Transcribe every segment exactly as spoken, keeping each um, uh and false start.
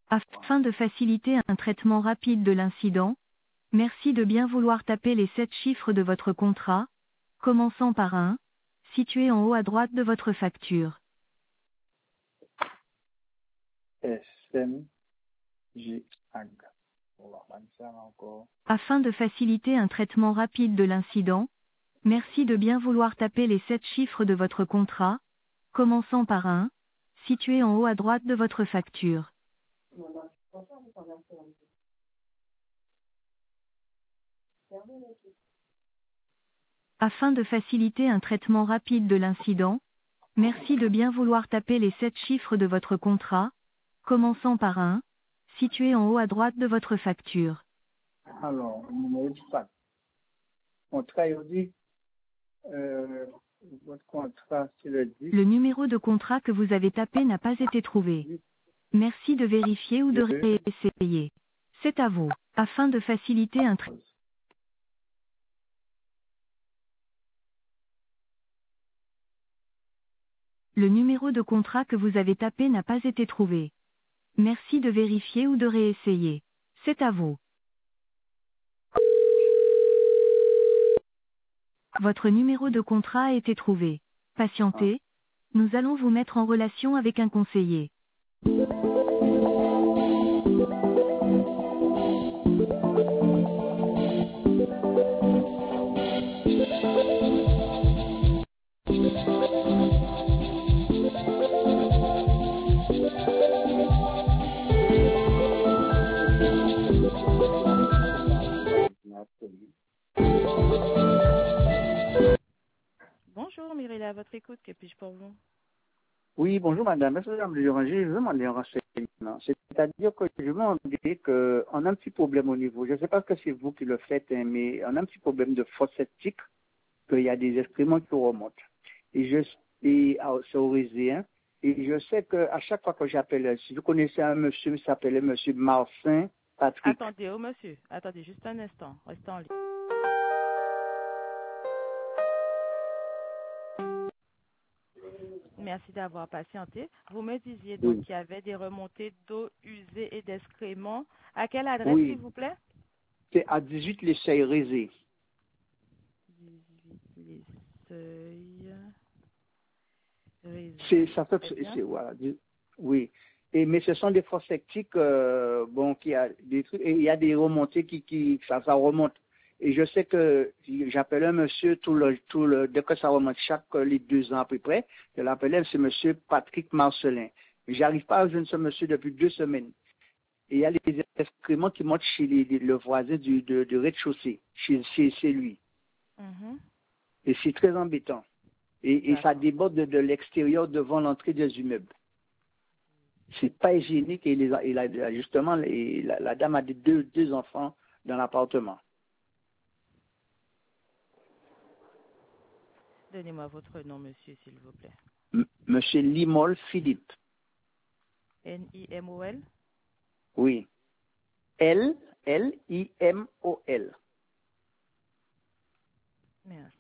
Afin de faciliter un traitement rapide de l'incident, merci de bien vouloir taper les sept chiffres de votre contrat, commençant par un, situé en haut à droite de votre facture. S M G A G. On va prendre ça encore. Afin de faciliter un traitement rapide de l'incident, merci de bien vouloir taper les sept chiffres de votre contrat, commençant par un, situé en haut à droite de votre facture. Afin de faciliter un traitement rapide de l'incident, merci de bien vouloir taper les sept chiffres de votre contrat, commençant par un, situé en haut à droite de votre facture. Alors, le numéro du fax. Contrat, il dit, euh, votre contrat, c'est le dix. Le numéro de contrat que vous avez tapé n'a pas été trouvé. Merci de vérifier ou de réessayer. C'est à vous. Afin de faciliter un traitement. Le numéro de contrat que vous avez tapé n'a pas été trouvé. Merci de vérifier ou de réessayer. C'est à vous. Votre numéro de contrat a été trouvé. Patientez. Nous allons vous mettre en relation avec un conseiller. Bonjour Mireille, à votre écoute, que puis-je pour vous? Oui, bonjour madame. Merci de me déranger. Je veux demander un renseignement. C'est-à-dire que je veux demander qu'on a un petit problème au niveau. Je ne sais pas que c'est vous qui le faites, hein, mais on a un petit problème de fosse septique, qu'il y a des excréments qui remontent. Et je et ah, c'est au Réséen. Et je sais qu'à chaque fois que j'appelle, si vous connaissez un monsieur qui s'appelait monsieur Marcin Patrick. Attendez, oh monsieur, attendez juste un instant, restez en ligne. Merci d'avoir patienté. Vous me disiez donc Oui. qu'il y avait des remontées d'eau usée et d'excréments. À quelle adresse, Oui. s'il vous plaît? C'est à dix-huit les Seuils Résé. dix-huit les Seuils. Résé. C'est ça fait Très c'est bien. c'est- voilà. dis- Oui. Et mais ce sont des fosses septiques, euh, bon, qui a des trucs, et il y a des remontées qui, qui ça, ça remonte. Et je sais que j'appelle un monsieur tout le, tout le, dès que ça remonte, chaque les deux ans à peu près, je l'appelais, c'est monsieur Patrick Marcelin. J'arrive pas à joindre ce monsieur depuis deux semaines. Et il y a les excréments qui montent chez les, les- le voisin du, de, de rez-de-chaussée, chez, chez, chez lui. Mhm. Et c'est très embêtant. Et, et ça D'accord. déborde de, de l'extérieur devant l'entrée des immeubles. C'est pas hygiénique et, les, et la, justement, les, la, la dame a des deux, deux enfants dans l'appartement. Donnez-moi votre nom, monsieur, s'il vous plaît. M- Monsieur Limol Philippe. N I M O L? Oui. L, L, I, M, O, L. Merci.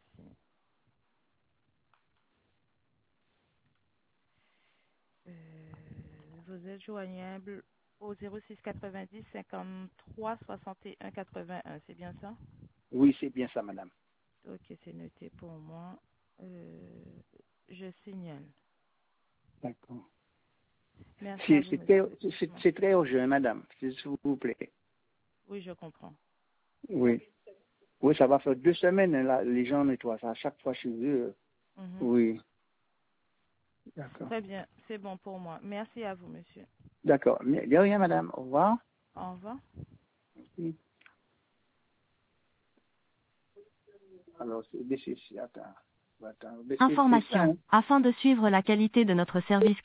Euh, vous êtes joignable au zéro six quatre-vingt-dix cinquante-trois soixante et un quatre-vingt-un, c'est bien ça? Oui, c'est bien ça, madame. Ok, c'est noté pour moi. Euh, je signale. D'accord. Merci à C'est vous, c'est très, monsieur. c'est- Bon, c'est très urgent, madame, s'il vous plaît. oui, je comprends. Oui. Oui, ça va faire deux semaines, hein, là, les gens nettoient ça à chaque fois chez eux. Mhm. Oui. D'accord. Très bien, c'est bon pour moi. Merci à vous, monsieur. D'accord. Mais de rien, madame. Au revoir. Au revoir. Oui. Alors, c'est, c'est, c'est- attends. Attends. C'est c'est ça, Information. hein. Afin de suivre la qualité de notre service